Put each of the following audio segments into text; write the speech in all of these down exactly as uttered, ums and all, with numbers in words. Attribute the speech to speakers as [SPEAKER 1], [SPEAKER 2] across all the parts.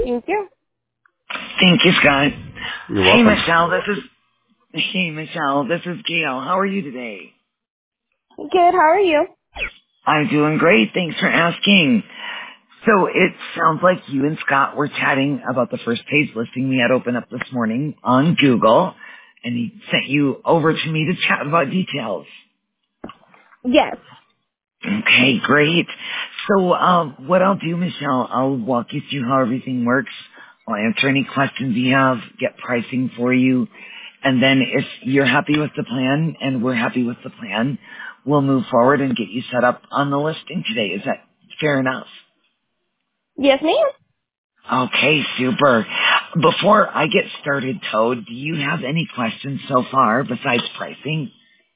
[SPEAKER 1] Thank you.
[SPEAKER 2] Thank you, Scott.
[SPEAKER 3] You're
[SPEAKER 2] Hey,
[SPEAKER 3] welcome.
[SPEAKER 2] Michelle, this is, hey, Michelle, this is Gail. How are you today?
[SPEAKER 1] Good, how are you?
[SPEAKER 2] I'm doing great. Thanks for asking. So it sounds like you and Scott were chatting about the first page listing we had open up this morning on Google, and he sent you over to me to chat about details.
[SPEAKER 1] Yes.
[SPEAKER 2] Okay, great. So um, what I'll do, Michelle, I'll walk you through how everything works. I'll answer any questions you have, get pricing for you, and then if you're happy with the plan and we're happy with the plan, we'll move forward and get you set up on the listing today. Is that fair enough?
[SPEAKER 1] Yes, ma'am.
[SPEAKER 2] Okay, super. Before I get started, Toad, do you have any questions so far besides pricing?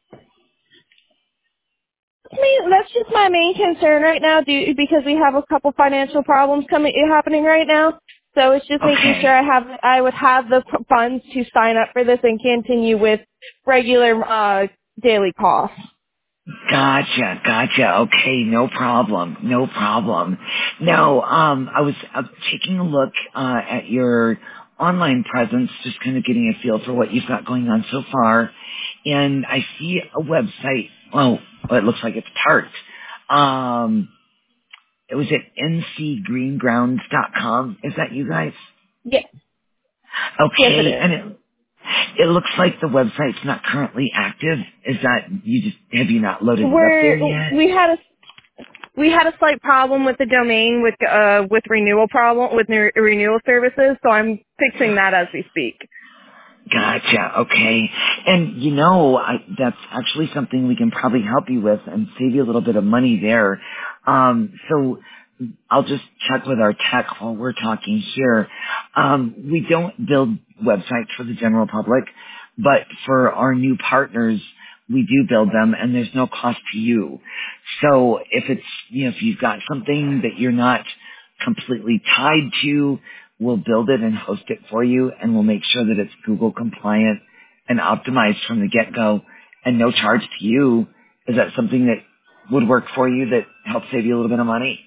[SPEAKER 1] I mean, that's just my main concern right now due, because we have a couple financial problems coming happening right now. So it's just making
[SPEAKER 2] Okay.
[SPEAKER 1] sure I have I would have the p- funds to sign up for this and continue with regular uh daily costs.
[SPEAKER 2] Gotcha, gotcha. Okay, no problem, no problem. Now, um, I was uh, taking a look uh, at your online presence, just kind of getting a feel for what you've got going on so far, and I see a website. Oh, well, it looks like it's parked. Um, it was at n c greengrounds dot com. Is that you guys?
[SPEAKER 1] Yes. Yes, it
[SPEAKER 2] Okay,
[SPEAKER 1] is.
[SPEAKER 2] and it it looks like the website's not currently active. Is that you just have you not loaded it up there
[SPEAKER 1] We're
[SPEAKER 2] yet?
[SPEAKER 1] we had a we had a slight problem with the domain with uh with renewal problem with new, renewal services, so I'm fixing that as we speak.
[SPEAKER 2] Gotcha. Okay. And you know, I, that's actually something we can probably help you with and save you a little bit of money there. Um, so I'll just check with our tech while we're talking here. Um, we don't build websites for the general public, but for our new partners, we do build them and there's no cost to you. So if it's, you know, if you've got something that you're not completely tied to, we'll build it and host it for you and we'll make sure that it's Google compliant and optimized from the get-go and no charge to you. Is that something that would work for you that helps save you a little bit of money?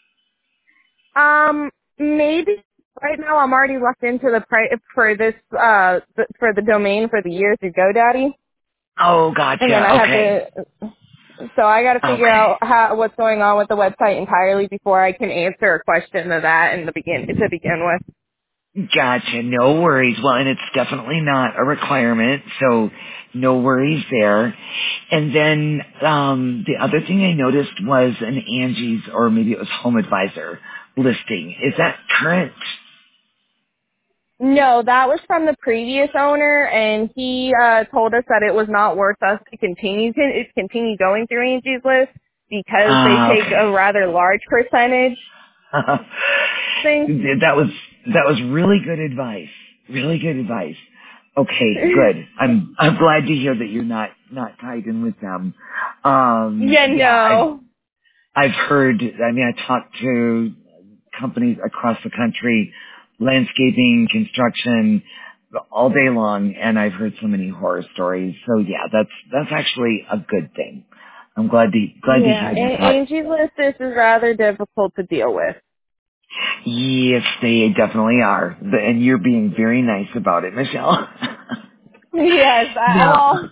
[SPEAKER 1] Um, maybe right now I'm already locked into the price for this uh th- for the domain for the year through GoDaddy,
[SPEAKER 2] Oh,
[SPEAKER 1] and then
[SPEAKER 2] gotcha.
[SPEAKER 1] I have
[SPEAKER 2] Okay.
[SPEAKER 1] to. So I got to figure
[SPEAKER 2] Okay.
[SPEAKER 1] out how what's going on with the website entirely before I can answer a question of that in the begin to begin with.
[SPEAKER 2] Gotcha. No worries. Well, and it's definitely not a requirement, so no worries there. And then um, the other thing I noticed was an Angie's, or maybe it was Home Advisor listing. Is that current?
[SPEAKER 1] No, that was from the previous owner, and he uh told us that it was not worth us to continue to continue going through Angie's List because they
[SPEAKER 2] Ah,
[SPEAKER 1] take a
[SPEAKER 2] okay.
[SPEAKER 1] rather large percentage thing.
[SPEAKER 2] that was that was really good advice. Really good advice. Okay, good. I'm I'm glad to hear that you're not not tied in with them. Um,
[SPEAKER 1] Yeah,
[SPEAKER 2] yeah, I've
[SPEAKER 1] no.
[SPEAKER 2] I've heard. I mean, I talked to companies across the country, landscaping, construction, all day long, and I've heard so many horror stories. So yeah, that's that's actually a good thing. I'm glad to glad to
[SPEAKER 1] Yeah,
[SPEAKER 2] hear that.
[SPEAKER 1] A-
[SPEAKER 2] Not,
[SPEAKER 1] Angie's List this is rather difficult to deal with.
[SPEAKER 2] yes, they definitely are, and you're being very nice about it, Michelle.
[SPEAKER 1] Yes, I,
[SPEAKER 2] now,
[SPEAKER 1] well,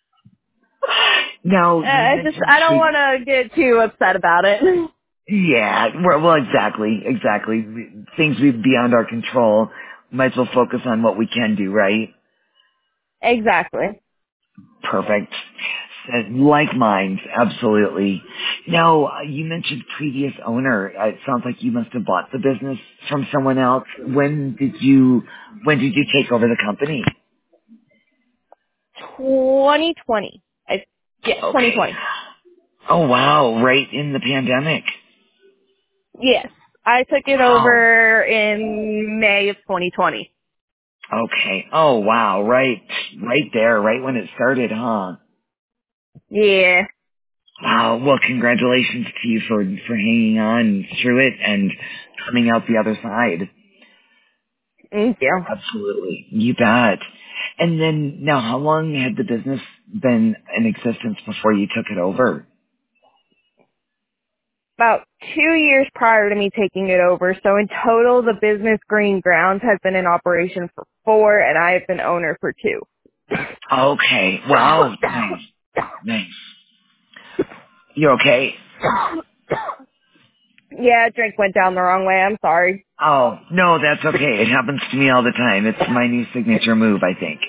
[SPEAKER 2] now you
[SPEAKER 1] I just
[SPEAKER 2] mentioned
[SPEAKER 1] I don't
[SPEAKER 2] treat.
[SPEAKER 1] want to get too upset about it.
[SPEAKER 2] Yeah, well, well, exactly, exactly. Things be beyond our control. Might as well focus on what we can do, right?
[SPEAKER 1] Exactly.
[SPEAKER 2] Perfect. Uh, Like minds, absolutely. Now, uh, you mentioned previous owner. Uh, It sounds like you must have bought the business from someone else. When did you, when did you take over the company?
[SPEAKER 1] twenty twenty. I, yes,
[SPEAKER 2] Okay.
[SPEAKER 1] twenty twenty.
[SPEAKER 2] Oh wow, right in the pandemic.
[SPEAKER 1] Yes, I took it
[SPEAKER 2] Wow.
[SPEAKER 1] over in May of twenty twenty.
[SPEAKER 2] Okay. Oh wow, right, right there, right when it started, huh?
[SPEAKER 1] Yeah.
[SPEAKER 2] Wow. Well, congratulations to you for, for hanging on through it and coming out the other side.
[SPEAKER 1] Thank you.
[SPEAKER 2] Absolutely. You bet. And then now, how long had the business been in existence before you took it over?
[SPEAKER 1] about two years prior to me taking it over. So in total, the business Green Grounds has been in operation for four, and I have been owner for two.
[SPEAKER 2] Okay. Wow. Nice. Nice. You okay?
[SPEAKER 1] Yeah, a drink went down the wrong way. I'm sorry.
[SPEAKER 2] Oh, no, that's okay. It happens to me all the time. It's my new signature move, I think.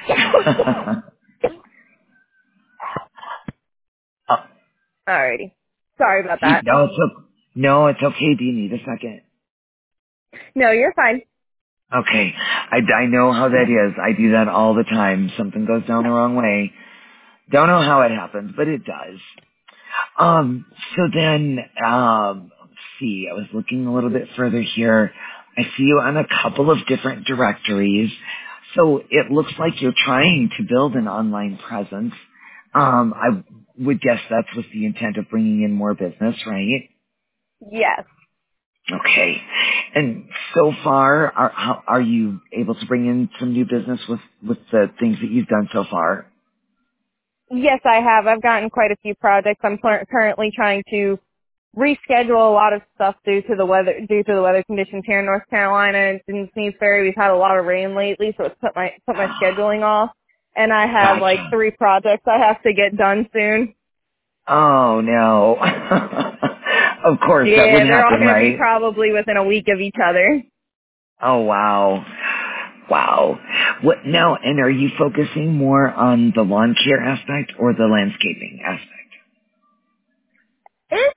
[SPEAKER 2] oh,
[SPEAKER 1] Alrighty. Sorry about
[SPEAKER 2] you,
[SPEAKER 1] that.
[SPEAKER 2] no, it's okay. No, it's okay. Do you need a second?
[SPEAKER 1] No, you're fine.
[SPEAKER 2] Okay. I, I know how that is. I do that all the time. Something goes down the wrong way. Don't know how it happens, but it does. Um, so then, um, let's see, I was looking a little bit further here. I see you on a couple of different directories. So it looks like you're trying to build an online presence. Um, I would guess that's with the intent of bringing in more business, right?
[SPEAKER 1] Yes.
[SPEAKER 2] Okay. And so far, are, how, are you able to bring in some new business with, with the things that you've done so far?
[SPEAKER 1] Yes, I have. I've gotten quite a few projects. I'm cur- currently trying to reschedule a lot of stuff due to the weather due to the weather conditions here in North Carolina. And in Sneed Ferry, we've had a lot of rain lately, so it's put my put my scheduling off. And I have like
[SPEAKER 2] Gotcha.
[SPEAKER 1] three projects I have to get done soon.
[SPEAKER 2] Oh no. Of course, that would
[SPEAKER 1] Yeah, they're all
[SPEAKER 2] happen,
[SPEAKER 1] going to be
[SPEAKER 2] right?
[SPEAKER 1] probably within a week of each other.
[SPEAKER 2] Oh wow. Wow. What now, and are you focusing more on the lawn care aspect or the landscaping aspect?
[SPEAKER 1] It's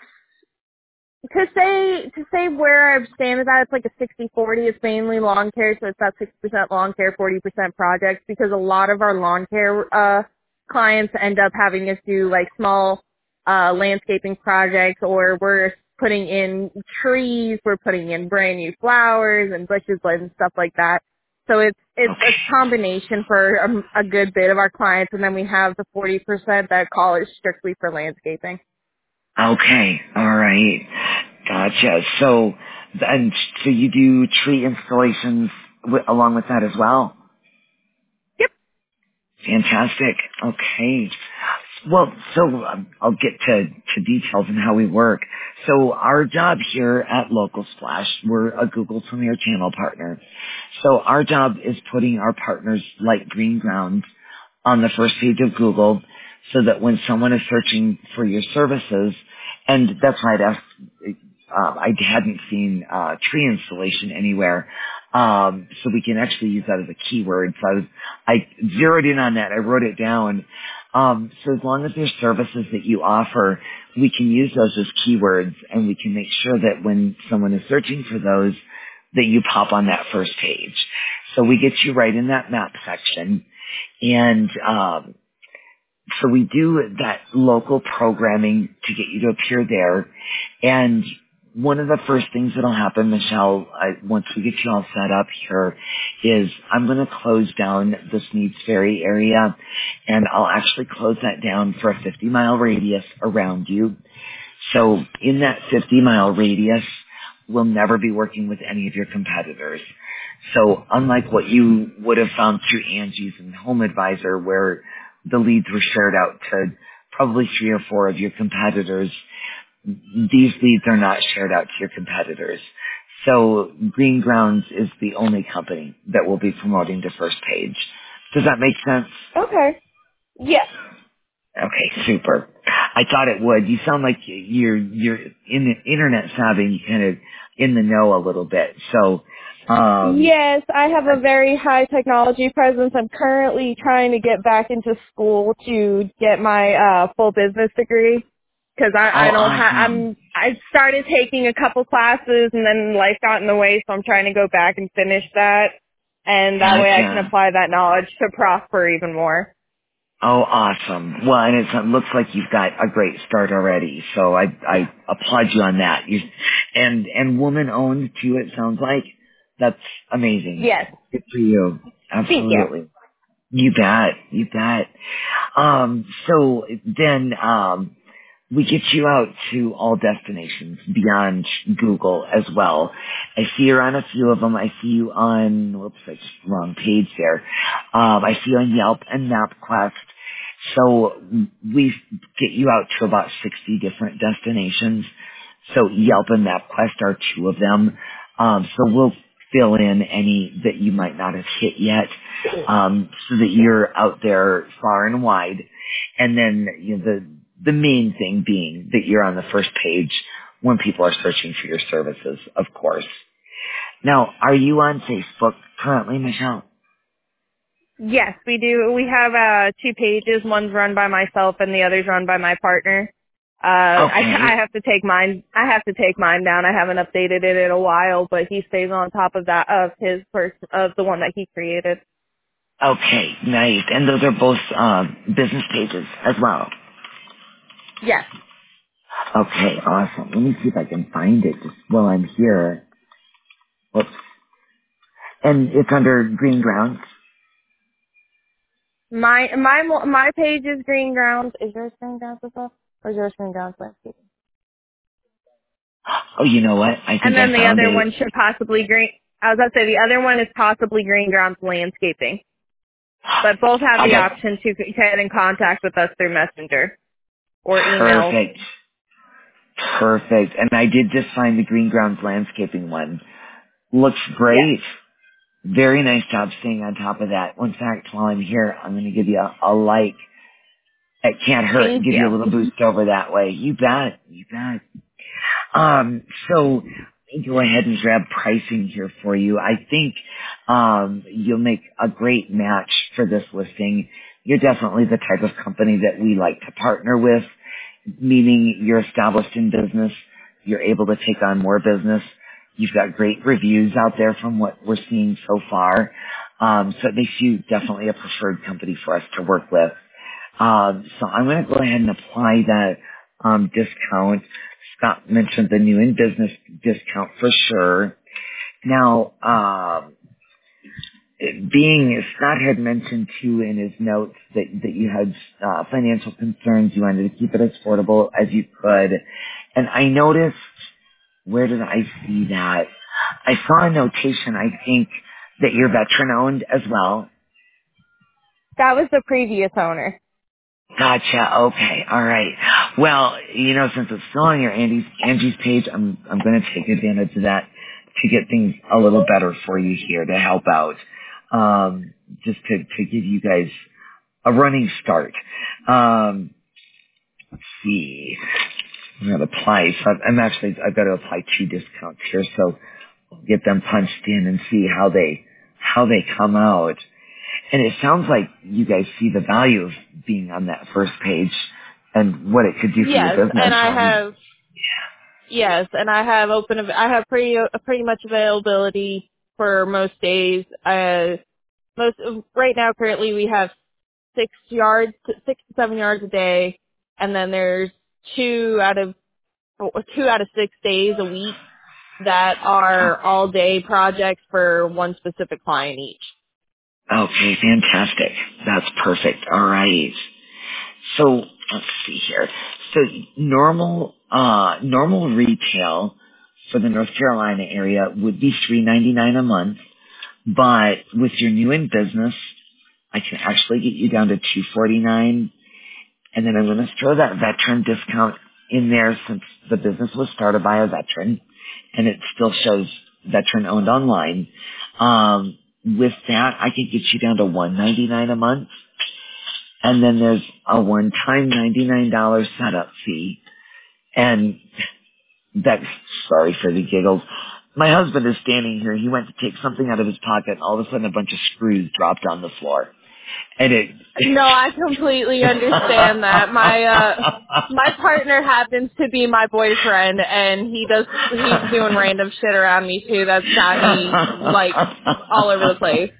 [SPEAKER 1] to say to say where I stand with that, it's like a sixty forty. It's mainly lawn care, so it's about sixty percent lawn care, forty percent projects, because a lot of our lawn care uh clients end up having us do like small uh landscaping projects, or we're putting in trees, we're putting in brand new flowers and bushes and stuff like that. So it's it's a
[SPEAKER 2] Okay.
[SPEAKER 1] combination for a, a good bit of our clients, and then we have the forty percent that call it strictly for landscaping.
[SPEAKER 2] Okay. All right. Gotcha. So, and so you do tree installations w- along with that as well?
[SPEAKER 1] Yep.
[SPEAKER 2] Fantastic. Okay. Well, so um, I'll get to, to details and how we work. So our job here at Local Splash, we're a Google Premier Channel partner. So our job is putting our partners like Green Grounds on the first page of Google so that when someone is searching for your services, and that's why I'd asked, um, I hadn't seen uh, tree installation anywhere, um, so we can actually use that as a keyword. So I, was, I zeroed in on that. I wrote it down. Um, so as long as there's services that you offer, we can use those as keywords, and we can make sure that when someone is searching for those, that you pop on that first page. So we get you right in that map section. And um, so we do that local programming to get you to appear there. And one of the first things that'll happen, Michelle, I, once we get you all set up here, is I'm going to close down the Sneeds Ferry area, and I'll actually close that down for a fifty mile radius around you. So in that fifty mile radius, we'll never be working with any of your competitors. So unlike what you would have found through Angie's and Home Advisor, where the leads were shared out to probably three or four of your competitors, these leads are not shared out to your competitors. So Green Grounds is the only company that will be promoting to first page. Does that make sense?
[SPEAKER 1] Okay. Yes.
[SPEAKER 2] Okay, super. I thought it would. You sound like you're you're in the internet savvy, kind of in the know a little bit. So, um,
[SPEAKER 1] Yes, I have a very high technology presence. I'm currently trying to get back into school to get my uh full business degree, because
[SPEAKER 2] oh,
[SPEAKER 1] I I don't have
[SPEAKER 2] awesome.
[SPEAKER 1] I'm I started taking a couple classes and then life got in the way, so I'm trying to go back and finish that, and that way I can
[SPEAKER 2] Gotcha.
[SPEAKER 1] apply that knowledge to prosper even more.
[SPEAKER 2] Oh, awesome. Well, and it's, it looks like you've got a great start already. So I, I applaud you on that. You, and, and woman owned too, it sounds like. That's amazing.
[SPEAKER 1] Yes.
[SPEAKER 2] Good for you.
[SPEAKER 1] Thank you.
[SPEAKER 2] Absolutely. You bet. You bet. Um, so then, um, we get you out to all destinations beyond Google as well. I see you're on a few of them. I see you on, whoops, I just wrong page there. Um, I see you on Yelp and MapQuest. So we get you out to about sixty different destinations. So Yelp and MapQuest are two of them. Um, so we'll fill in any that you might not have hit yet, um, so that you're out there far and wide. And then, you know, the the main thing being that you're on the first page when people are searching for your services, of course. Now, are you on Facebook currently, Michelle?
[SPEAKER 1] Yes, we do. We have uh two pages. One's run by myself and the other's run by my partner. Uh, I, I
[SPEAKER 2] Okay.
[SPEAKER 1] have to take mine. I have to take mine down. I haven't updated it in a while, but he stays on top of that of his person of the one that he created.
[SPEAKER 2] Okay, nice. And those are both um, business pages as well.
[SPEAKER 1] Yes,
[SPEAKER 2] Okay, awesome. Let me see if I can find it just while I'm here. Whoops. And it's under Green Grounds.
[SPEAKER 1] my my my page is Green Grounds. Is yours Green Grounds as well, or is yours Green Grounds landscaping?
[SPEAKER 2] Oh, you know what? I
[SPEAKER 1] And
[SPEAKER 2] think I
[SPEAKER 1] then the
[SPEAKER 2] found
[SPEAKER 1] other
[SPEAKER 2] it.
[SPEAKER 1] one should possibly green. I was about to say the other one is possibly Green Grounds landscaping, but both have
[SPEAKER 2] I
[SPEAKER 1] the
[SPEAKER 2] got
[SPEAKER 1] option to get in contact with us through Messenger or email.
[SPEAKER 2] perfect. Perfect. And I did just find the Green Grounds landscaping one. Looks
[SPEAKER 1] Yes.
[SPEAKER 2] great. Very nice job staying on top of that. In fact, while I'm here, I'm going to give you a, a like. It can't hurt.
[SPEAKER 1] Thank
[SPEAKER 2] Give you
[SPEAKER 1] you.
[SPEAKER 2] a little boost over that way. You bet. You bet. Um, so let me go ahead and grab pricing here for you. I think um, you'll make a great match for this listing. You're definitely the type of company that we like to partner with, meaning you're established in business. You're able to take on more business. You've got great reviews out there from what we're seeing so far. Um, so it makes you definitely a preferred company for us to work with. Um, so I'm going to go ahead and apply that um, discount. Scott mentioned the new in business discount for sure. Now, um, it being Scott had mentioned too in his notes that that you had uh, financial concerns. You wanted to keep it as affordable as you could, and I noticed. Where did I see that? I saw a notation. I think that you're veteran owned as well.
[SPEAKER 1] That was the previous owner.
[SPEAKER 2] Gotcha. Okay. All right. Well, you know, since it's still on your Andy's Angie's page, I'm I'm going to take advantage of that to get things a little better for you here to help out, um, just to to give you guys a running start. Um, let's see. I'm going to apply. So I'm I'm actually I've got to apply two discounts here, so I'll get them punched in and see how they how they come out. And it sounds like you guys see the value of being on that first page and what it could do for your
[SPEAKER 1] Yes, and
[SPEAKER 2] business.
[SPEAKER 1] I
[SPEAKER 2] Um,
[SPEAKER 1] have yes, and I have open. av- I have pretty uh, pretty much availability for most days. Uh, most right now, currently, we have six yards, six to seven yards a day, and then there's two out of two out of six days a week that are all day projects for one specific client each.
[SPEAKER 2] okay, fantastic. That's perfect. All right. So let's see here. So normal, uh, normal retail for the North Carolina area would be three ninety nine a month, but with your new in business, I can actually get you down to two forty nine. And then I'm going to throw that veteran discount in there since the business was started by a veteran and it still shows veteran owned online. Um, with that, I can get you down to one ninety-nine a month. And then there's a one-time ninety-nine dollars setup fee. And that's, sorry for the giggles. My husband is standing here. He went to take something out of his pocket and all of a sudden a bunch of screws dropped on the floor. And it,
[SPEAKER 1] No, I completely understand that. My uh my partner happens to be my boyfriend and he does he's doing random shit around me too that's got me like all over the place.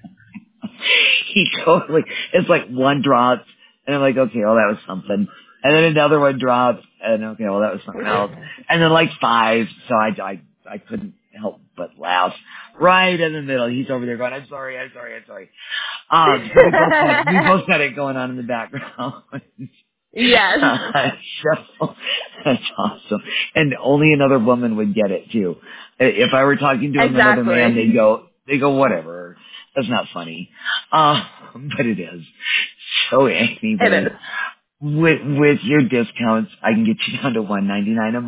[SPEAKER 2] he totally, it's like one drops, and I'm like, okay, well, that was something. And then another one drops, and okay, well, that was something else. And then like five, so I, I, I couldn't help but laugh. Right in the middle, he's over there going, I'm sorry, I'm sorry, I'm sorry. Um, so we both had, we both had it going on in the background.
[SPEAKER 1] Yes.
[SPEAKER 2] Uh, so that's awesome. And only another woman would get it too. If I were talking to another man,
[SPEAKER 1] Exactly.
[SPEAKER 2] they'd go, they go, whatever. That's not funny. Uh, but it is. So
[SPEAKER 1] It
[SPEAKER 2] anyway,
[SPEAKER 1] is.
[SPEAKER 2] with, with your discounts, I can get you down to one ninety-nine a month.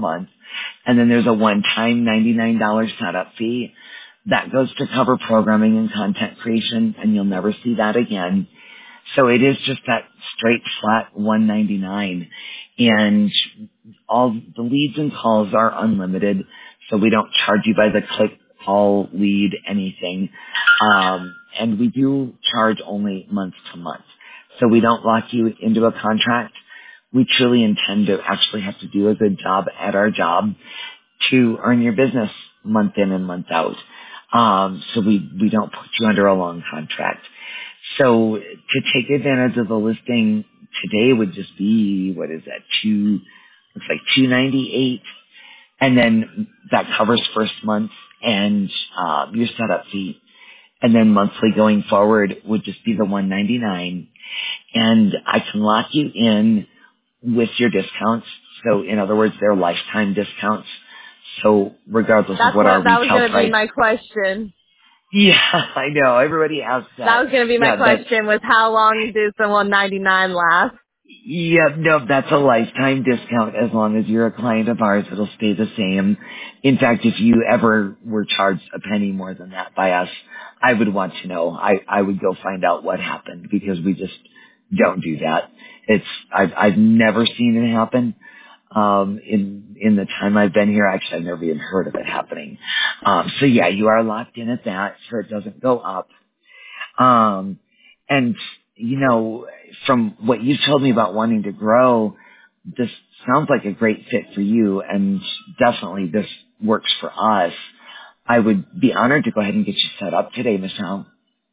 [SPEAKER 2] And then there's a one-time ninety-nine dollars setup fee. That goes to cover programming and content creation, and you'll never see that again. So it is just that straight flat one ninety-nine, and all the leads and calls are unlimited, so we don't charge you by the click, call, lead, anything. Um, and we do charge only month to month, so we don't lock you into a contract. We truly intend to actually have to do a good job at our job to earn your business month in and month out. Um, so we, we don't put you under a long contract. So to take advantage of the listing today would just be, what is that, two, looks like two ninety-eight, and then that covers first month and uh, your setup fee, and then monthly going forward would just be the one ninety-nine, and I can lock you in with your discounts. So in other words, they're lifetime discounts. So regardless of
[SPEAKER 1] That's
[SPEAKER 2] what our
[SPEAKER 1] what, that was
[SPEAKER 2] retail
[SPEAKER 1] going to be
[SPEAKER 2] price.
[SPEAKER 1] my question.
[SPEAKER 2] Yeah, I know. Everybody asks
[SPEAKER 1] That
[SPEAKER 2] that.
[SPEAKER 1] was going to be my
[SPEAKER 2] Yeah, that,
[SPEAKER 1] question was how long does the one ninety-nine last?
[SPEAKER 2] yeah, no, that's a lifetime discount. As long as you're a client of ours, it'll stay the same. In fact, if you ever were charged a penny more than that by us, I would want to know. I, I would go find out what happened, because we just don't do that. It's, I've, I've never seen it happen. Um, in, in the time I've been here, actually, I've never even heard of it happening. Um, so yeah, you are locked in at that, so it doesn't go up. Um, and, you know, from what you've told me about wanting to grow, this sounds like a great fit for you, and definitely this works for us. I would be honored to go ahead and get you set up today, Michelle.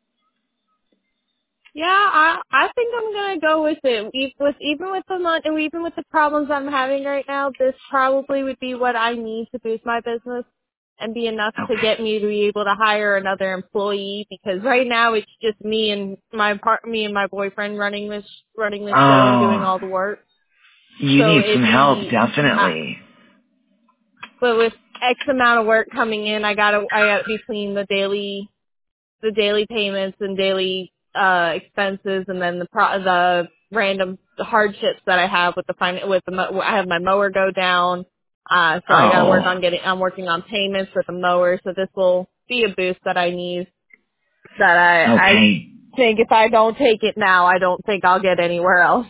[SPEAKER 1] Yeah, I I think I'm gonna go with it. E- With even with the mon- even with the problems I'm having right now, this probably would be what I need to boost my business and be enough to
[SPEAKER 2] Okay.
[SPEAKER 1] get me to be able to hire another employee. Because right now it's just me and my part, me and my boyfriend running this running this show and doing
[SPEAKER 2] Oh,
[SPEAKER 1] all the work.
[SPEAKER 2] you
[SPEAKER 1] So
[SPEAKER 2] need some
[SPEAKER 1] it'd
[SPEAKER 2] help,
[SPEAKER 1] be, uh,
[SPEAKER 2] definitely.
[SPEAKER 1] but with X amount of work coming in, I gotta I gotta between the daily the daily payments and daily uh expenses, and then the pro- the random hardships that I have with the fin- with the mo- I have my mower go down, uh so I got to work
[SPEAKER 2] Oh,
[SPEAKER 1] on getting I'm working on payments with the mower, so this will be a boost that I need, that I I
[SPEAKER 2] okay.
[SPEAKER 1] think if I don't take it now, I don't think I'll get anywhere else.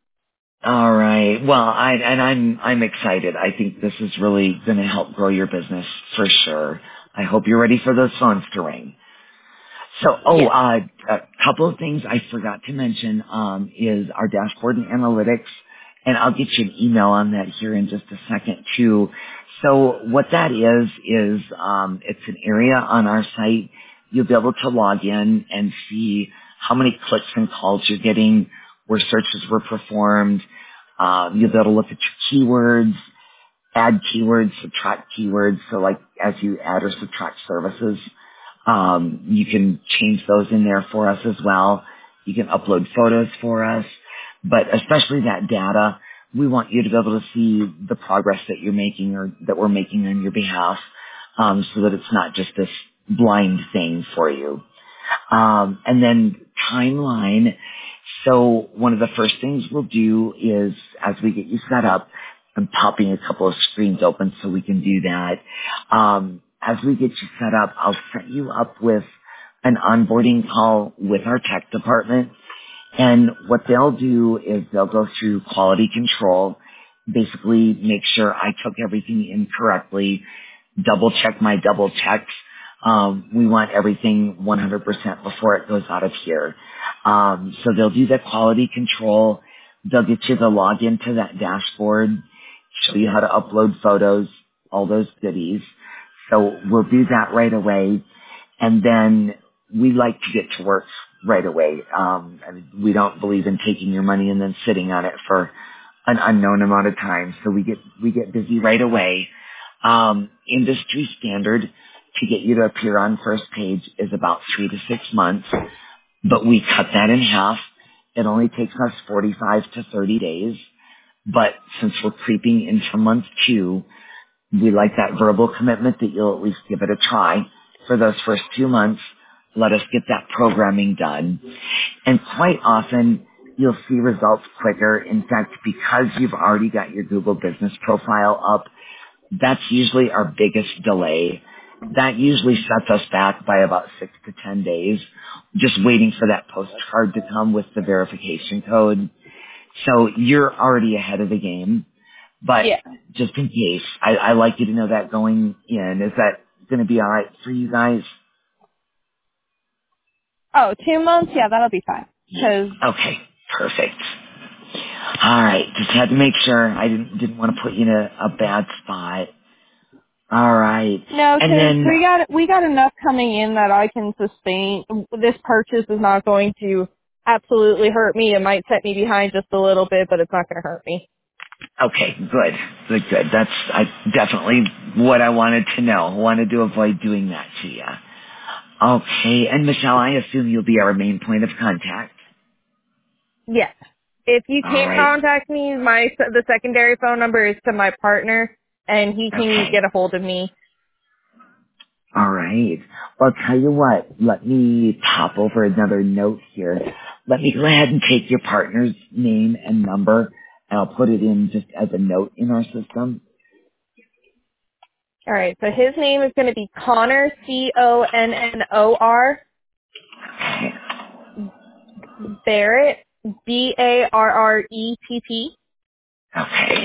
[SPEAKER 2] All right. Well, I and I'm I'm excited. I think this is really going to help grow your business for sure. I hope you're ready for those phones to ring. So, oh,
[SPEAKER 1] Yes.
[SPEAKER 2] uh, a couple of things I forgot to mention um, is our dashboard and analytics, and I'll get you an email on that here in just a second too. So, what that is is um, it's an area on our site. You'll be able to log in and see how many clicks and calls you're getting, where searches were performed. Um, you'll be able to look at your keywords, add keywords, subtract keywords. So like as you add or subtract services, um, you can change those in there for us as well. You can upload photos for us, but especially that data, we want you to be able to see the progress that you're making or that we're making on your behalf, um, so that it's not just this blind thing for you. Um, and then timeline. So one of the first things we'll do is, as we get you set up, I'm popping a couple of screens open so we can do that. Um, as we get you set up, I'll set you up with an onboarding call with our tech department. And what they'll do is they'll go through quality control, basically make sure I took everything in correctly, double check my double checks. Um, we want everything one hundred percent before it goes out of here. Um, so they'll do the quality control. They'll get you the login to that dashboard, show you how to upload photos, all those goodies. So we'll do that right away. And then we like to get to work right away. Um, I mean, we don't believe in taking your money and then sitting on it for an unknown amount of time. So we get, we get busy right away. Um, industry standard to get you to appear on first page is about three to six months, but we cut that in half. It only takes us forty-five to thirty days. But since we're creeping into month two, we like that verbal commitment that you'll at least give it a try for those first two months. Let us get that programming done. And quite often, you'll see results quicker. In fact, because you've already got your Google business profile up, That's usually our biggest delay. That usually sets us back by about six to ten days, just waiting for that postcard to come with the verification code. So you're already ahead of the game, but
[SPEAKER 1] Yeah.
[SPEAKER 2] just in case, I, I like you to know that going in. Is that going to be all right for you guys?
[SPEAKER 1] Oh, two months? Yeah, that'll be fine. Cause,
[SPEAKER 2] Okay, perfect. All right, just had to make sure. I didn't didn't want to put you in a, a bad spot. All right,
[SPEAKER 1] no,
[SPEAKER 2] and
[SPEAKER 1] cause
[SPEAKER 2] then
[SPEAKER 1] we got, we got enough coming in that I can sustain. This purchase is not going to absolutely hurt me. It might set me behind just a little bit, but it's not going to hurt me.
[SPEAKER 2] okay, good, good, good. That's I, definitely what I wanted to know. I wanted to avoid doing that to you. Okay, and Michelle, I assume you'll be our main point of contact.
[SPEAKER 1] Yes. If you
[SPEAKER 2] All
[SPEAKER 1] can't
[SPEAKER 2] right.
[SPEAKER 1] contact me, my, the secondary phone number is to my partner and he can
[SPEAKER 2] Okay.
[SPEAKER 1] get a hold of me.
[SPEAKER 2] All right. Well, I'll tell you what. Let me pop over another note here. Let me go ahead and take your partner's name and number, and I'll put it in just as a note in our system.
[SPEAKER 1] All right. So his name is going to be Connor, C O N N O R,
[SPEAKER 2] Okay.
[SPEAKER 1] Barrett, B A R R E T T,
[SPEAKER 2] Okay.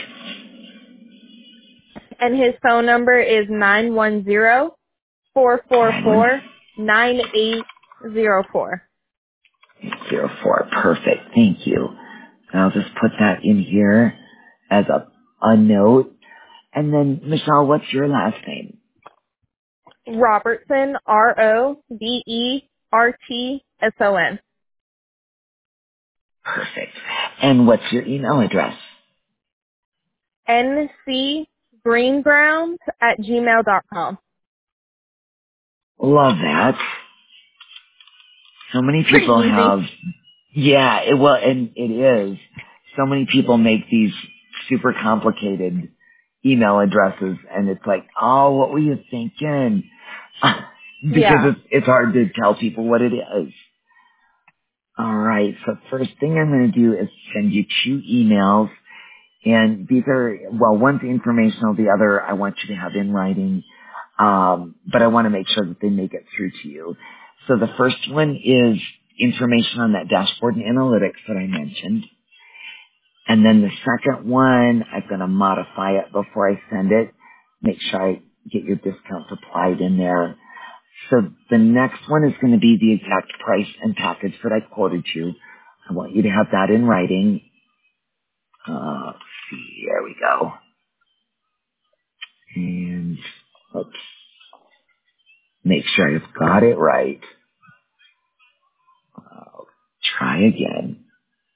[SPEAKER 1] and his phone number is nine one zero four four
[SPEAKER 2] Nine one
[SPEAKER 1] four nine eight zero four.
[SPEAKER 2] zero four. Perfect. Thank you. And I'll just put that in here as a a note. And then, Michelle, what's your last name?
[SPEAKER 1] Robertson, R O B E R T S O N.
[SPEAKER 2] Perfect. And what's your email address?
[SPEAKER 1] N C Greengrounds at gmail dot com.
[SPEAKER 2] Love that. So many
[SPEAKER 1] Pretty
[SPEAKER 2] people
[SPEAKER 1] easy.
[SPEAKER 2] have, yeah, it well, and it is. So many people make these super complicated email addresses, and it's like, oh, what were you thinking? Because
[SPEAKER 1] Yeah.
[SPEAKER 2] it's it's hard to tell people what it is. All right, so first thing I'm going to do is send you two emails, and these are, well, one's informational, the other I want you to have in writing, um, but I want to make sure that they make it through to you. So the first one is information on that dashboard and analytics that I mentioned. And then the second one, I'm going to modify it before I send it. Make sure I get your discounts applied in there. So the next one is going to be the exact price and package that I quoted you. I want you to have that in writing. Uh, let's see, there we go. And let's make sure I've got it right. I'll try again.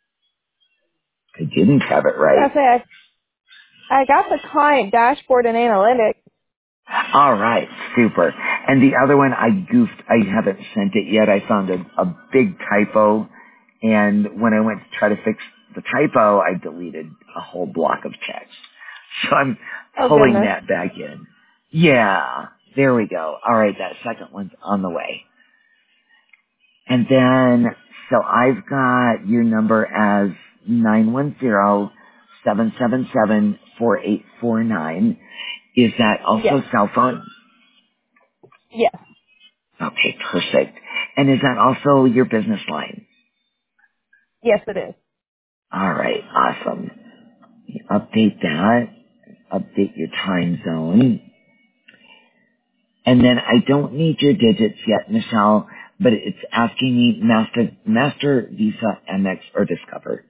[SPEAKER 2] I didn't have it
[SPEAKER 1] I
[SPEAKER 2] right.
[SPEAKER 1] say I, I got the client dashboard and analytics.
[SPEAKER 2] All right, super. And the other one, I goofed. I haven't sent it yet. I found a, a big typo, and when I went to try to fix the typo, I deleted a whole block of text. So I'm
[SPEAKER 1] Oh
[SPEAKER 2] pulling
[SPEAKER 1] goodness.
[SPEAKER 2] that back in. Yeah, there we go. All right, that second one's on the way. And then, so I've got your number as nine one zero seven seven seven four eight four nine. Is that
[SPEAKER 1] Yes.
[SPEAKER 2] also cell phone?
[SPEAKER 1] Yes.
[SPEAKER 2] Okay, perfect. And is that also your business line?
[SPEAKER 1] Yes, it is.
[SPEAKER 2] All right, awesome. Update that. Update your time zone. And then I don't need your digits yet, Michelle, but it's asking me Master, Master, Visa, Amex, or Discover.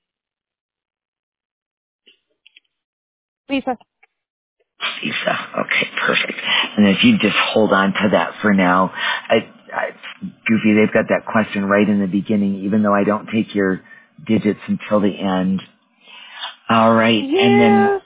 [SPEAKER 1] Lisa.
[SPEAKER 2] Visa. Okay, perfect. And if you just hold on to that for now, I, I, Goofy, they've got that question right in the beginning, even though I don't take your digits until the end. All right, and then
[SPEAKER 1] Yeah.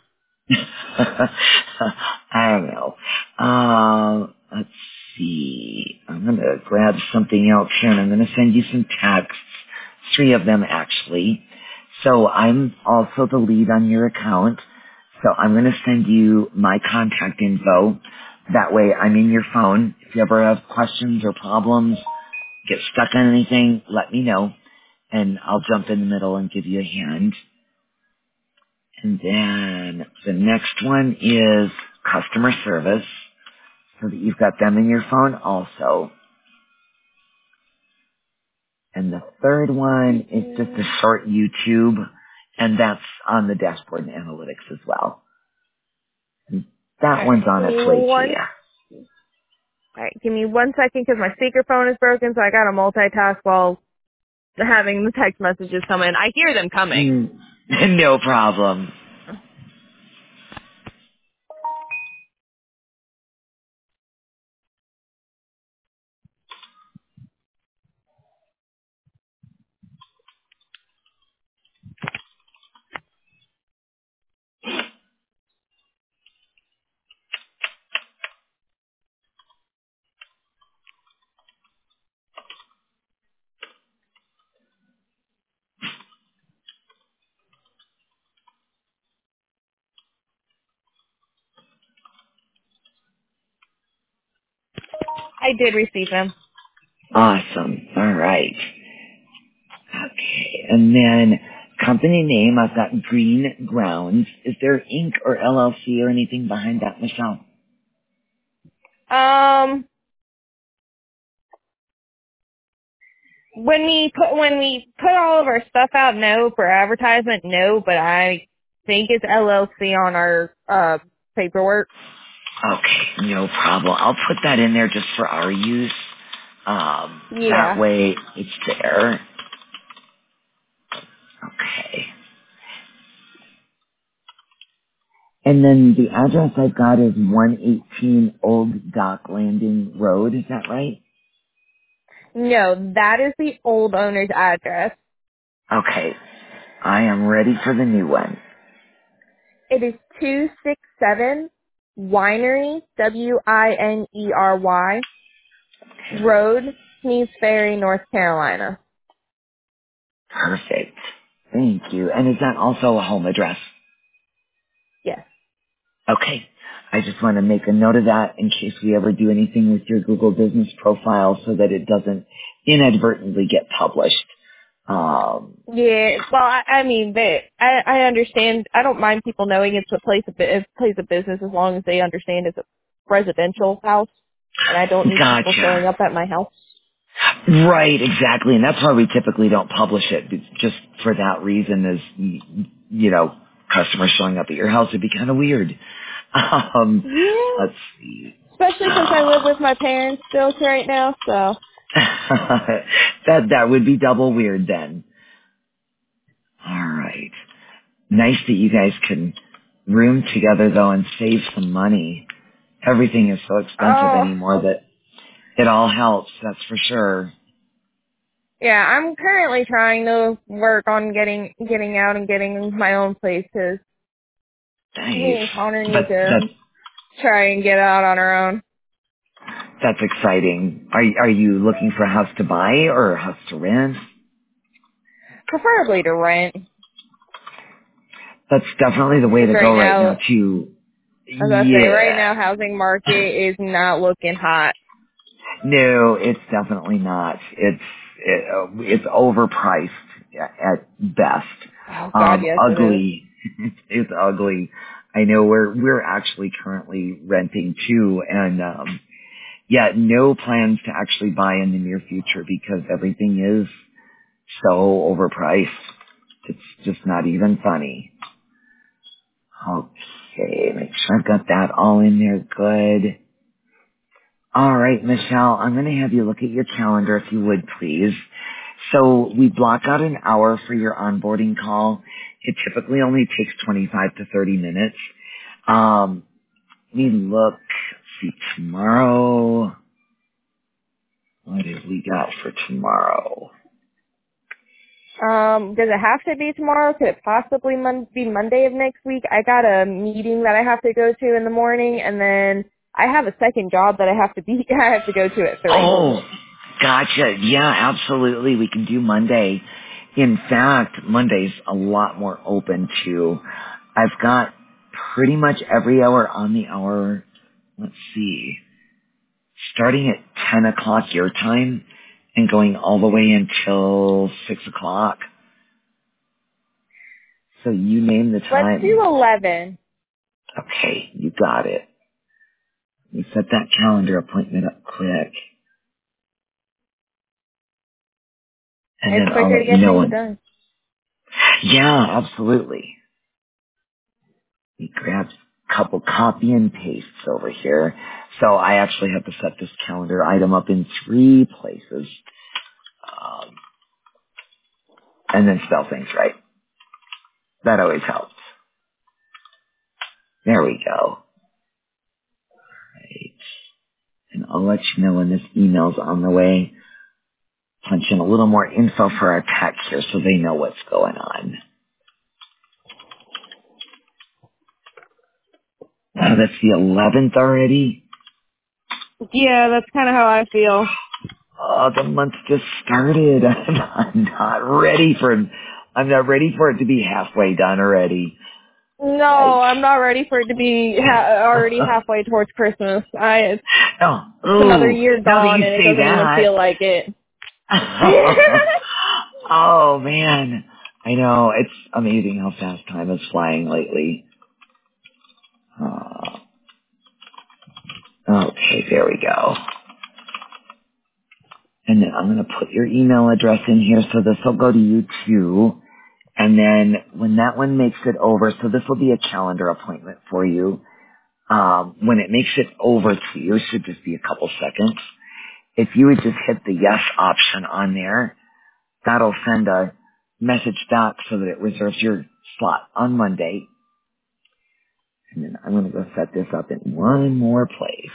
[SPEAKER 2] I don't know. Uh, let's see. I'm going to grab something else here, and I'm going to send you some texts. Three of them, actually. So I'm also the lead on your account. So I'm going to send you my contact info. That way I'm in your phone. If you ever have questions or problems, get stuck on anything, let me know, and I'll jump in the middle and give you a hand. And then the next one is customer service so that you've got them in your phone also. And the third one is just a short YouTube, and that's on the dashboard and analytics as well. And that
[SPEAKER 1] Alright,
[SPEAKER 2] one's on
[SPEAKER 1] give
[SPEAKER 2] its
[SPEAKER 1] me
[SPEAKER 2] way to
[SPEAKER 1] one.
[SPEAKER 2] you.
[SPEAKER 1] Alright, give me one second because my speakerphone is broken, so I gotta multitask while having the text messages come in. I hear them coming.
[SPEAKER 2] Mm, no problem.
[SPEAKER 1] I did receive them.
[SPEAKER 2] Awesome. All right. Okay. And then company name, I've got Green Grounds. Is there Inc or L L C or anything behind that, Michelle?
[SPEAKER 1] Um, when we put when we put all of our stuff out, no. For advertisement, no. But I think it's L L C on our uh paperwork.
[SPEAKER 2] Okay, no problem. I'll put that in there just for our use. Um, that
[SPEAKER 1] Yeah.
[SPEAKER 2] way it's there. Okay. And then the address I've got is one eighteen Old Dock Landing Road. Is that right?
[SPEAKER 1] No, that is the old owner's address.
[SPEAKER 2] Okay. I am ready for the new one.
[SPEAKER 1] It is two six seven Winery, W I N E R Y, Road, Sneeze Ferry, North Carolina.
[SPEAKER 2] Perfect. Thank you. And is that also a home address?
[SPEAKER 1] Yes.
[SPEAKER 2] Okay. I just want to make a note of that in case we ever do anything with your Google business profile so that it doesn't inadvertently get published. Um,
[SPEAKER 1] Yeah, well, I, I mean, they, I, I understand. I don't mind people knowing it's a place of bu- it's a place of business as long as they understand it's a residential house, and I don't need people showing
[SPEAKER 2] gotcha.
[SPEAKER 1] up at my house.
[SPEAKER 2] Right, exactly. And that's why we typically don't publish it. It's just for that reason is, y- you know, customers showing up at your house would be kind of weird. Um,
[SPEAKER 1] Yeah,
[SPEAKER 2] let's see.
[SPEAKER 1] especially since I live with my parents still right now. So
[SPEAKER 2] that, that would be double weird then. All right. Nice that you guys can room together though and save some money. Everything is so expensive
[SPEAKER 1] oh,
[SPEAKER 2] anymore that it all helps, that's for sure.
[SPEAKER 1] yeah, I'm currently trying to work on getting getting out and getting my own place because me
[SPEAKER 2] Nice.
[SPEAKER 1] and Connor need
[SPEAKER 2] But
[SPEAKER 1] to
[SPEAKER 2] that's
[SPEAKER 1] try and get out on our own,
[SPEAKER 2] that's exciting. Are are you looking for a house to buy or a house to rent?
[SPEAKER 1] preferably to rent.
[SPEAKER 2] That's definitely the way
[SPEAKER 1] Because
[SPEAKER 2] to go
[SPEAKER 1] right
[SPEAKER 2] right
[SPEAKER 1] now,
[SPEAKER 2] now too.
[SPEAKER 1] as I say, right
[SPEAKER 2] Yeah.
[SPEAKER 1] now housing market is not looking hot.
[SPEAKER 2] No, it's definitely not. It's it, uh, it's overpriced at best.
[SPEAKER 1] Oh God,
[SPEAKER 2] Um,
[SPEAKER 1] yes it is.
[SPEAKER 2] ugly. It's ugly. I know we're we're actually currently renting too, and um, yeah, no plans to actually buy in the near future because everything is so overpriced. It's just not even funny. Okay, make sure I've got that all in there good. All right, Michelle, I'm going to have you look at your calendar if you would, please. So we block out an hour for your onboarding call. It typically only takes twenty-five to thirty minutes. Um, let me look. See, tomorrow, what have we got for tomorrow?
[SPEAKER 1] Um, does it have to be tomorrow? Could it possibly mon- be Monday of next week? I got a meeting that I have to go to in the morning, and then I have a second job that I have to be. I have to go to at three.
[SPEAKER 2] Oh, gotcha. Yeah, absolutely. We can do Monday. In fact, Monday's a lot more open too. I've got pretty much every hour on the hour. Let's see. Starting at ten o'clock your time and going all the way until six o'clock. So you name the
[SPEAKER 1] Let's do
[SPEAKER 2] time.
[SPEAKER 1] eleven.
[SPEAKER 2] Okay, you got it. You set that calendar appointment up quick, and
[SPEAKER 1] It's
[SPEAKER 2] then I'll
[SPEAKER 1] quicker to
[SPEAKER 2] let you
[SPEAKER 1] get
[SPEAKER 2] know
[SPEAKER 1] things
[SPEAKER 2] when.
[SPEAKER 1] done.
[SPEAKER 2] Yeah, absolutely. We grabbed a couple copy and pastes over here. So I actually have to set this calendar item up in three places, um, and then spell things right. That always helps. There we go. Right. And I'll let you know when this email's on the way. Punch in a little more info for our tech here so they know what's going on. Wow, that's the eleventh already?
[SPEAKER 1] Yeah, that's kind of how I feel.
[SPEAKER 2] Oh, the month just started. I'm not ready for I'm not ready for it to be halfway done already.
[SPEAKER 1] No, I'm not ready for it to be ha- already
[SPEAKER 2] Yikes.
[SPEAKER 1] halfway towards Christmas. I it's,
[SPEAKER 2] oh,
[SPEAKER 1] it's another
[SPEAKER 2] ooh,
[SPEAKER 1] year
[SPEAKER 2] now that
[SPEAKER 1] gone,
[SPEAKER 2] you
[SPEAKER 1] and it
[SPEAKER 2] say
[SPEAKER 1] doesn't even
[SPEAKER 2] that.
[SPEAKER 1] feel like it.
[SPEAKER 2] oh, man. I know. It's amazing how fast time is flying lately. Uh, okay, there we go. And then I'm going to put your email address in here, so this will go to you too. And then when that one makes it over, so this will be a calendar appointment for you. Um, when it makes it over to you, it should just be a couple seconds. If you would just hit the yes option on there, that'll send a message back so that it reserves your slot on Monday. And then I'm going to go set this up in one more place.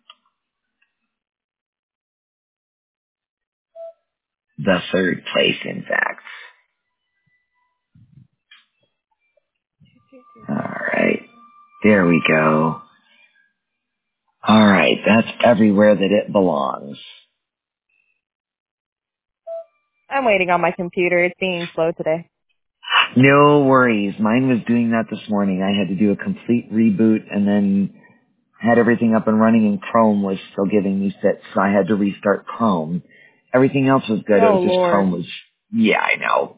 [SPEAKER 2] The third place, in fact. All right. There we go. All right. That's everywhere that it belongs.
[SPEAKER 1] I'm waiting on my computer. It's being slow today.
[SPEAKER 2] No worries. Mine was doing that this morning. I had to do a complete reboot and then had everything up and running, and Chrome was still giving me fits, so I had to restart Chrome. Everything else was good. It
[SPEAKER 1] Oh
[SPEAKER 2] was just
[SPEAKER 1] Lord.
[SPEAKER 2] Chrome was, yeah, I know.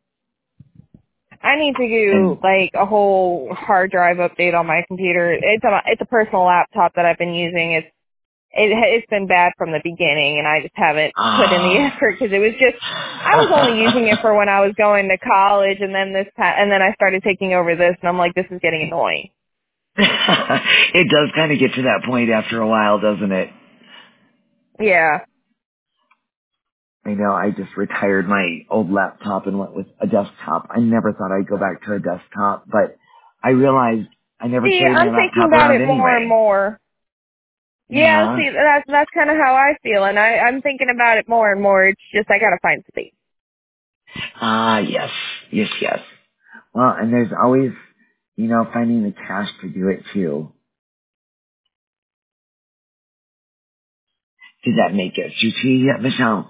[SPEAKER 1] I need to do
[SPEAKER 2] And,
[SPEAKER 1] like a whole hard drive update on my computer. It's a it's a personal laptop that I've been using. It's it, it's been bad from the beginning, and I just haven't put in the
[SPEAKER 2] ah.
[SPEAKER 1] effort because it was just I was only using it for when I was going to college, and then this pa- and then I started taking over this, and I'm like, this is getting annoying.
[SPEAKER 2] it does kind of get to that point after a while, doesn't it?
[SPEAKER 1] Yeah.
[SPEAKER 2] I know, I just retired my old laptop and went with a desktop. I never thought I'd go back to a desktop, but I realized I never
[SPEAKER 1] See,
[SPEAKER 2] carried my
[SPEAKER 1] I'm thinking
[SPEAKER 2] laptop
[SPEAKER 1] about
[SPEAKER 2] around
[SPEAKER 1] it more and
[SPEAKER 2] anyway.
[SPEAKER 1] more. Yeah,
[SPEAKER 2] Yeah.
[SPEAKER 1] see, that's that's kind of how I feel, and I I'm thinking about it more and more. It's just I gotta find space.
[SPEAKER 2] Ah, yes. Yes, yes. Well, and there's always, you know, finding the cash to do it too. Did that make it through to you yet, Michelle?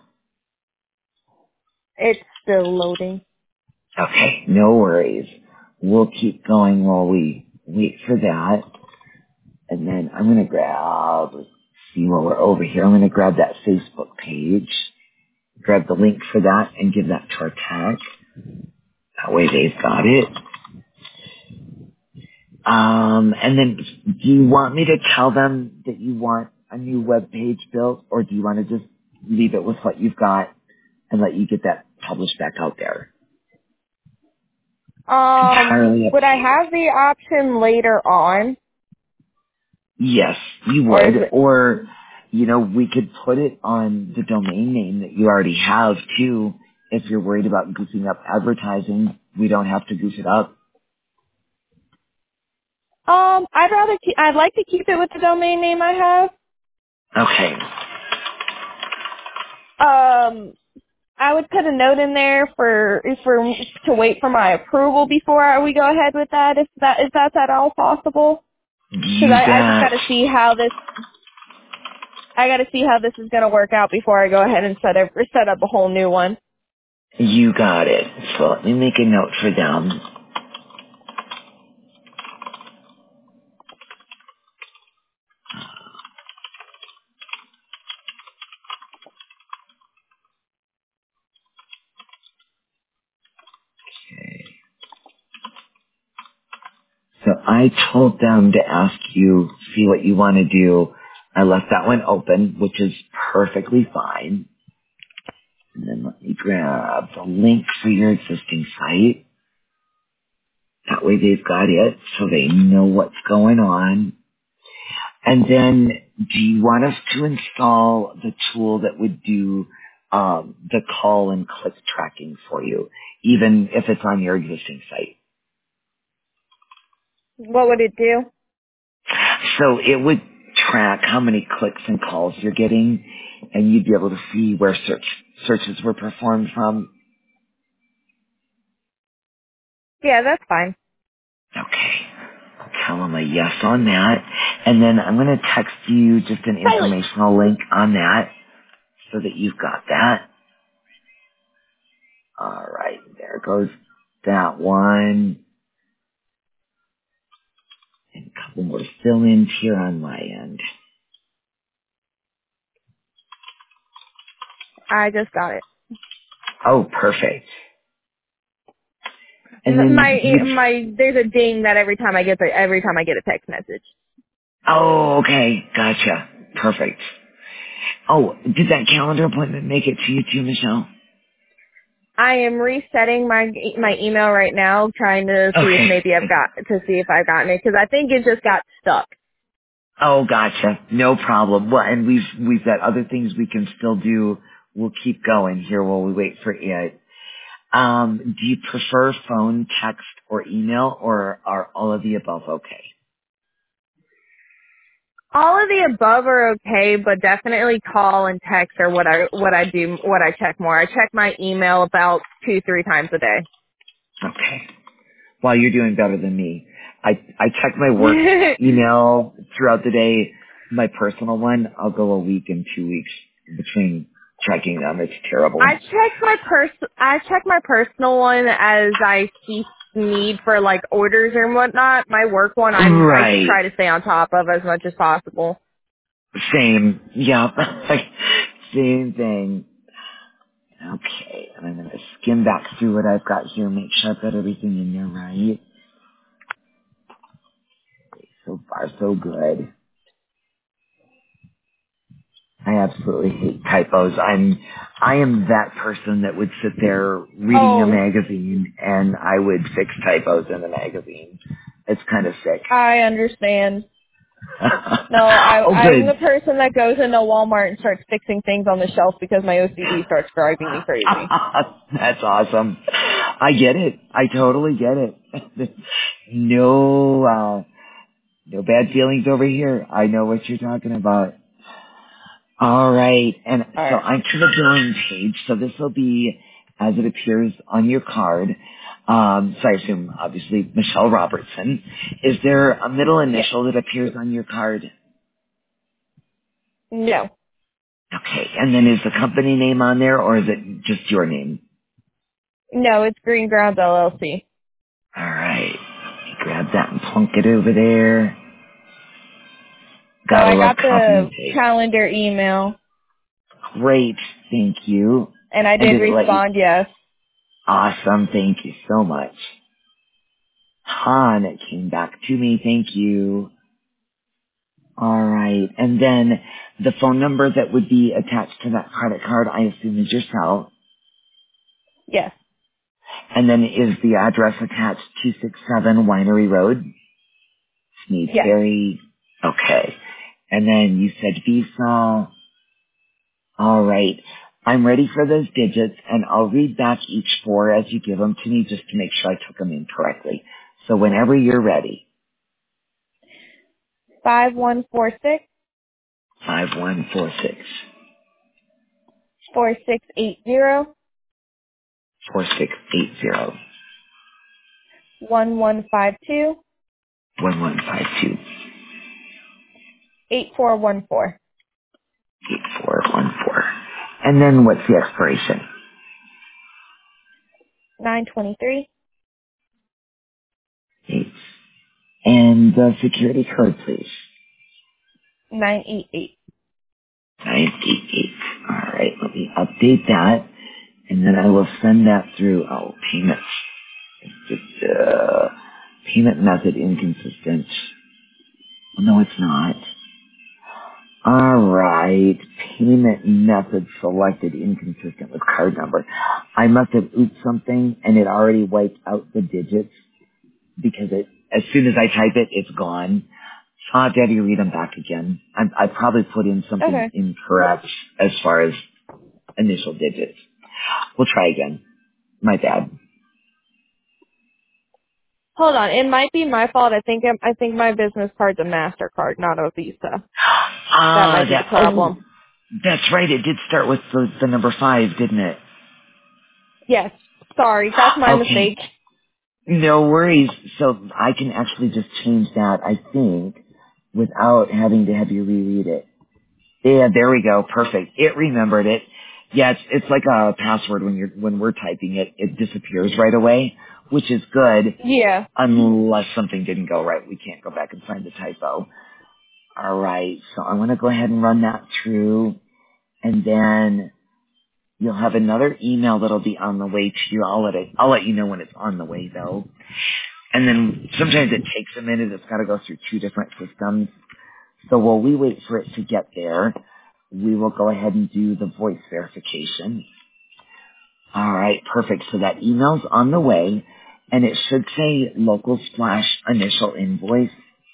[SPEAKER 1] It's still loading.
[SPEAKER 2] Okay, no worries. We'll keep going while we wait for that. And then I'm going to grab, let's see while we're over here, I'm going to grab that Facebook page, grab the link for that, and give that to our tech. That way they've got it. Um, and then do you want me to tell them that you want a new web page built, or do you want to just leave it with what you've got and let you get that published back out there? It's
[SPEAKER 1] Um,
[SPEAKER 2] entirely up
[SPEAKER 1] would
[SPEAKER 2] to
[SPEAKER 1] I
[SPEAKER 2] you.
[SPEAKER 1] have the option later on,
[SPEAKER 2] Yes, you
[SPEAKER 1] or is
[SPEAKER 2] would.
[SPEAKER 1] it?
[SPEAKER 2] Or, you know, we could put it on the domain name that you already have too. If you're worried about goofing up advertising, we don't have to goof it up.
[SPEAKER 1] Um, I'd rather keep. I'd like to keep it with the domain name I have.
[SPEAKER 2] Okay.
[SPEAKER 1] Um, I would put a note in there for for to wait for my approval before we go ahead with that. If that if that's at all possible, because
[SPEAKER 2] You
[SPEAKER 1] I I just got
[SPEAKER 2] bet.
[SPEAKER 1] to see how this. I got to see how this is going to work out before I go ahead and set up set up a whole new one.
[SPEAKER 2] You got it. So let me make a note for them. So I told them to ask you, see what you want to do. I left that one open, which is perfectly fine. And then let me grab the link for your existing site. That way they've got it so they know what's going on. And then do you want us to install the tool that would do um, the call and click tracking for you, even if it's on your existing site?
[SPEAKER 1] What would it do?
[SPEAKER 2] So it would track how many clicks and calls you're getting, and you'd be able to see where search searches were performed from.
[SPEAKER 1] Yeah, that's fine.
[SPEAKER 2] Okay. Tell them a yes on that. And then I'm going to text you just an
[SPEAKER 1] Silent.
[SPEAKER 2] informational link on that so that you've got that. All right. There goes that one. And a couple more fill-ins here on my end.
[SPEAKER 1] I just got it.
[SPEAKER 2] Oh, perfect. And
[SPEAKER 1] M-
[SPEAKER 2] then
[SPEAKER 1] My
[SPEAKER 2] do you...
[SPEAKER 1] my there's a ding that every time I get the every time I get a text message.
[SPEAKER 2] Oh, okay. Gotcha. Perfect. Oh, did that calendar appointment make it to you too, Michelle?
[SPEAKER 1] I am resetting my my email right now, trying to see if
[SPEAKER 2] Okay.
[SPEAKER 1] maybe I've got to see if I've gotten it because I think it just got stuck.
[SPEAKER 2] Oh, gotcha. No problem. Well, and we've we've got other things we can still do. We'll keep going here while we wait for it. Um, do you prefer phone, text, or email, or are all of the above okay?
[SPEAKER 1] All of the above are okay, but definitely call and text are what I what I do what I check more. I check my email about two three times a
[SPEAKER 2] Okay. Well, you're doing better than me. I I check my work
[SPEAKER 1] day.
[SPEAKER 2] email throughout the day. My personal one, I'll go a week and two weeks between checking them. It's
[SPEAKER 1] I
[SPEAKER 2] terrible.
[SPEAKER 1] check my pers- I check my personal one as I see need for like orders and whatnot. My work one, I'm I
[SPEAKER 2] Right.
[SPEAKER 1] try to stay on top of as much as possible.
[SPEAKER 2] Same. Yep. Same thing. Okay. And I'm going to skim back through what I've got here, make sure I've got everything in there right. So far, so good. I absolutely hate typos. I'm, I am that person that would sit there reading a
[SPEAKER 1] Oh,
[SPEAKER 2] magazine and I would fix typos in the magazine. It's kind of sick.
[SPEAKER 1] I understand. No, I
[SPEAKER 2] Oh,
[SPEAKER 1] I'm the
[SPEAKER 2] good.
[SPEAKER 1] person that goes into Walmart and starts fixing things on the shelf because my O C D starts driving me crazy.
[SPEAKER 2] That's awesome. I get it. I totally get it. no, uh, no bad feelings over here. I know what you're talking about. All right. And
[SPEAKER 1] All
[SPEAKER 2] so
[SPEAKER 1] right.
[SPEAKER 2] I'm to the billing page. So this will be as it appears on your card. Um, so I assume obviously Michelle Robertson. Is there a middle
[SPEAKER 1] Yeah.
[SPEAKER 2] initial that appears on your card?
[SPEAKER 1] No.
[SPEAKER 2] Okay. And then is the company name on there or is it just your name?
[SPEAKER 1] No, it's Green Grounds L L C.
[SPEAKER 2] All right. Let me grab that and plunk it over there.
[SPEAKER 1] So
[SPEAKER 2] Gotta
[SPEAKER 1] I
[SPEAKER 2] love
[SPEAKER 1] got
[SPEAKER 2] copy and
[SPEAKER 1] the
[SPEAKER 2] paste.
[SPEAKER 1] calendar email
[SPEAKER 2] Great. Thank you.
[SPEAKER 1] and I
[SPEAKER 2] And
[SPEAKER 1] did
[SPEAKER 2] did it let you?
[SPEAKER 1] respond yes.
[SPEAKER 2] Awesome. Thank you so much. Han, it came back to me. Thank you. All right. And then the phone number that would be attached to that credit card, I assume is yourself.
[SPEAKER 1] Yes.
[SPEAKER 2] And then is the address attached two sixty-seven Winery Road,
[SPEAKER 1] Yes.
[SPEAKER 2] Sneedsbury? Okay. And then you said Visa. All right. I'm ready for those digits, and I'll read back each four as you give them to me just to make sure I took them in correctly. So whenever you're ready,
[SPEAKER 1] Five one four six
[SPEAKER 2] five one four six,
[SPEAKER 1] four six eight zero
[SPEAKER 2] four six eight zero,
[SPEAKER 1] one one five two
[SPEAKER 2] one one five two,
[SPEAKER 1] eight four one four
[SPEAKER 2] eight four one four. And then what's the expiration?
[SPEAKER 1] nine twenty three
[SPEAKER 2] Eight. And the security code, please.
[SPEAKER 1] nine eight eight.
[SPEAKER 2] nine eight eight. All right, let me update that, and then I will send that through. Oh, payments. Uh, Payment method inconsistent. No, it's not. All right. Payment method selected inconsistent with card number. I must have ooped something and it already wiped out the digits because it, as soon as I type it, it's gone. So I'll have you read them back again. I, I probably put in something
[SPEAKER 1] Okay.
[SPEAKER 2] incorrect as far as initial digits. We'll try again. My bad.
[SPEAKER 1] Hold on. It might be my fault. I think I'm, I think my business card's a MasterCard, not a Visa. That
[SPEAKER 2] Ah,
[SPEAKER 1] might be the
[SPEAKER 2] that, oh,
[SPEAKER 1] problem.
[SPEAKER 2] that's right. It did start with the, the number five, didn't it?
[SPEAKER 1] Yes. Sorry. That's my
[SPEAKER 2] Okay.
[SPEAKER 1] mistake.
[SPEAKER 2] No worries. So I can actually just change that, I think, without having to have you reread it. Yeah, there we go. Perfect. It remembered it. Yeah, it's, it's like a password when you're, when we're typing it, it disappears right away, which is good
[SPEAKER 1] Yeah.
[SPEAKER 2] unless something didn't go right. We can't go back and find the typo. All right. So I'm going to go ahead and run that through and then you'll have another email that'll be on the way to you. I'll let it, I'll let you know when it's on the way though. And then sometimes it takes a minute. It's got to go through two different systems. So while we wait for it to get there, we will go ahead and do the voice verification. All right, perfect. So that email's on the way, and it should say local splash initial invoice.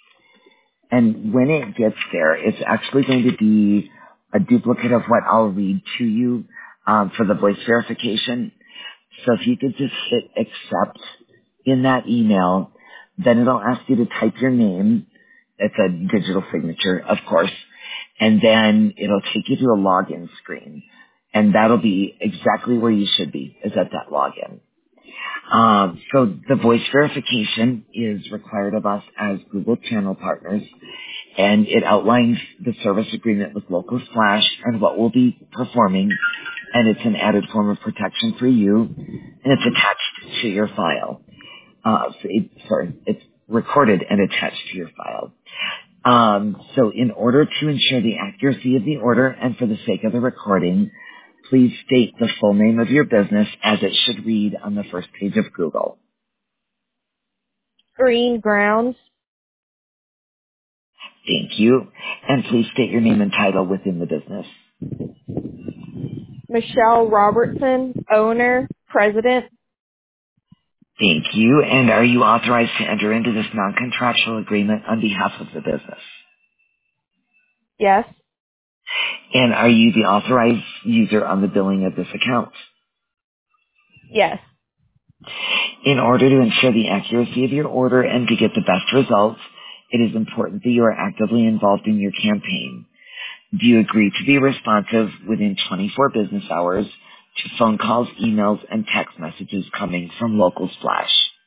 [SPEAKER 2] And when it gets there, it's actually going to be a duplicate of what I'll read to you um, for the voice verification. So if you could just hit accept in that email, then it'll ask you to type your name. It's a digital signature, of course. And then it'll take you to a login screen. And that'll be exactly where you should be, is at that login. Um, so the voice verification is required of us as Google channel partners, and it outlines the service agreement with Local Splash and what we'll be performing, and it's an added form of protection for you, and it's attached to your file. Uh, so it, sorry, it's recorded and attached to your file. Um, so in order to ensure the accuracy of the order and for the sake of the recording, please state the full name of your business as it should read on the first page of Google.
[SPEAKER 1] Green grounds.
[SPEAKER 2] Thank you. And please state your name and title within the business.
[SPEAKER 1] Michelle Robertson, owner, president.
[SPEAKER 2] Thank you. And are you authorized to enter into this non-contractual agreement on behalf of the business?
[SPEAKER 1] Yes.
[SPEAKER 2] And are you the authorized user on the billing of this account?
[SPEAKER 1] Yes.
[SPEAKER 2] In order to ensure the accuracy of your order and to get the best results, it is important that you are actively involved in your campaign. Do you agree to be responsive within twenty-four business hours to phone calls, emails, and text messages coming from Local Splash?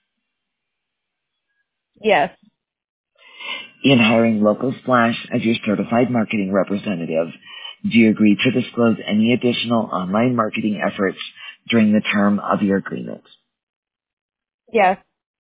[SPEAKER 1] Yes.
[SPEAKER 2] In hiring Local Splash as your certified marketing representative, do you agree to disclose any additional online marketing efforts during the term of your agreement?
[SPEAKER 1] Yes.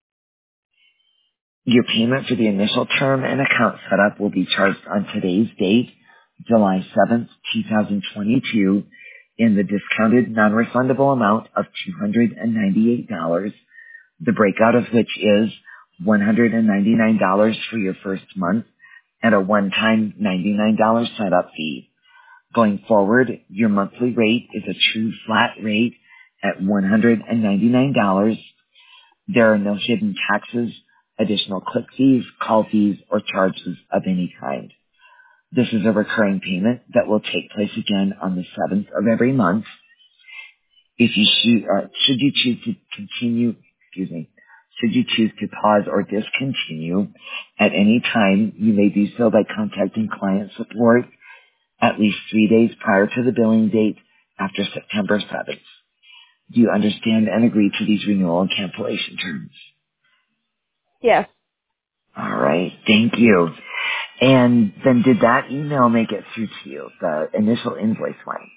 [SPEAKER 2] Your payment for the initial term and account setup will be charged on today's date, July seventh, twenty twenty-two, in the discounted non-refundable amount of two hundred ninety-eight dollars, the breakout of which is one hundred ninety-nine dollars for your first month and a one-time ninety-nine dollars setup fee. Going forward, your monthly rate is a true flat rate at one hundred ninety-nine dollars. There are no hidden taxes, additional click fees, call fees, or charges of any kind. This is a recurring payment that will take place again on the seventh of every month. If you shoot, uh, should you choose to continue, excuse me, should you choose to pause or discontinue at any time, you may do so by contacting client support at least three days prior to the billing date after September seventh. Do you understand and agree to these renewal and cancellation terms?
[SPEAKER 1] Yes.
[SPEAKER 2] All right. Thank you. And then did that email make it through to you, the initial invoice one?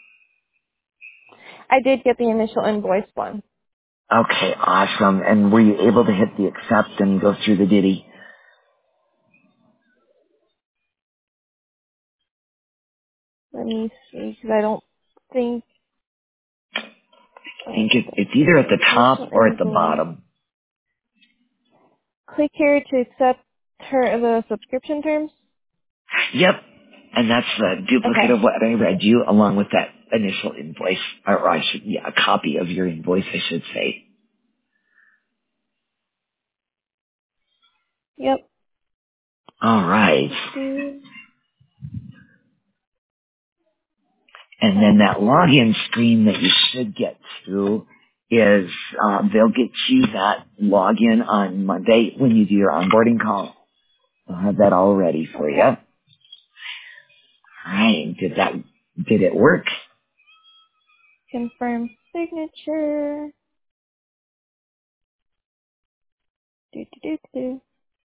[SPEAKER 1] I did get the initial invoice one.
[SPEAKER 2] Okay, awesome. And were you able to hit the accept and go through the ditty?
[SPEAKER 1] Let me see, because I don't think.
[SPEAKER 2] I think
[SPEAKER 1] Uh,
[SPEAKER 2] it, it's either at the top
[SPEAKER 1] initial
[SPEAKER 2] or at the
[SPEAKER 1] invoice.
[SPEAKER 2] bottom.
[SPEAKER 1] click here to accept her the subscription terms.
[SPEAKER 2] Yep. And that's the duplicate
[SPEAKER 1] Okay.
[SPEAKER 2] of what I read you along with that initial invoice, or I should, yeah, a copy of your invoice, I should say.
[SPEAKER 1] Yep.
[SPEAKER 2] All right.
[SPEAKER 1] Do-
[SPEAKER 2] And then that
[SPEAKER 1] Okay.
[SPEAKER 2] login screen that you should get through is, um, they'll get you that login on Monday when you do your onboarding call. I'll have that all ready for you.
[SPEAKER 1] Okay.
[SPEAKER 2] All right. Did that, did it work?
[SPEAKER 1] Confirm signature. Do, do, do, do.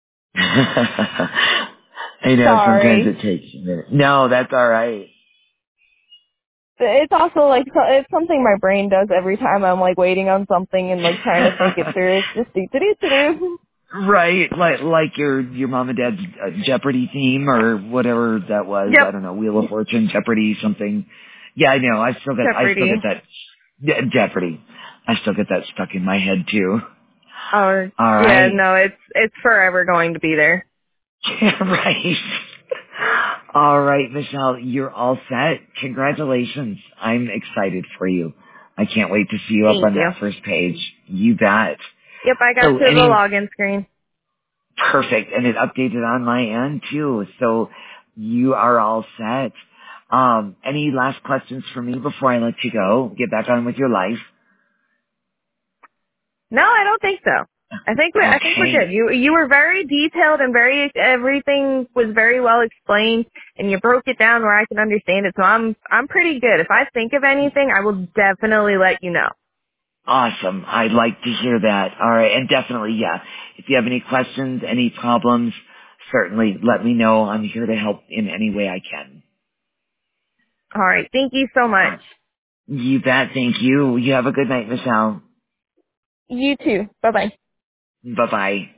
[SPEAKER 2] I know sometimes
[SPEAKER 1] Sorry.
[SPEAKER 2] it takes a minute. No, that's all right.
[SPEAKER 1] It's also like so- it's something my brain does every time I'm like waiting on something and like trying to think it through. It's just do do do do do.
[SPEAKER 2] Right, like like your your mom and dad's uh, Jeopardy theme or whatever that was. I
[SPEAKER 1] Yep.
[SPEAKER 2] don't know, Wheel of Fortune, Jeopardy, something. Yeah, I know. I still get I still
[SPEAKER 1] Jeopardy.
[SPEAKER 2] get that yeah, Jeopardy. I still get that stuck in my head too.
[SPEAKER 1] Oh
[SPEAKER 2] All
[SPEAKER 1] yeah,
[SPEAKER 2] right,
[SPEAKER 1] no, it's it's forever going to be there.
[SPEAKER 2] right. All right, Michelle, you're all set. Congratulations. I'm excited for you. I can't wait to see you up
[SPEAKER 1] Thank
[SPEAKER 2] on
[SPEAKER 1] you.
[SPEAKER 2] that first page. You bet.
[SPEAKER 1] Yep, I got
[SPEAKER 2] So
[SPEAKER 1] to the
[SPEAKER 2] any
[SPEAKER 1] login screen.
[SPEAKER 2] Perfect. And it updated on my end too. So you are all set. Um, any last questions for me before I let you go? Get back on with your life.
[SPEAKER 1] No, I don't think so. I think we I think we're good.
[SPEAKER 2] Okay.
[SPEAKER 1] You you were very detailed and very everything was very well explained and you broke it down where I can understand it. So I'm I'm pretty good. If I think of anything, I will definitely let you know.
[SPEAKER 2] Awesome. I'd like to hear that. All right. And definitely, yeah. If you have any questions, any problems, certainly let me know. I'm here to help in any way I can.
[SPEAKER 1] All right. Thank you so
[SPEAKER 2] All
[SPEAKER 1] much.
[SPEAKER 2] right. You bet. Thank you. You have a good night, Michelle.
[SPEAKER 1] You too. Bye bye.
[SPEAKER 2] Bye bye.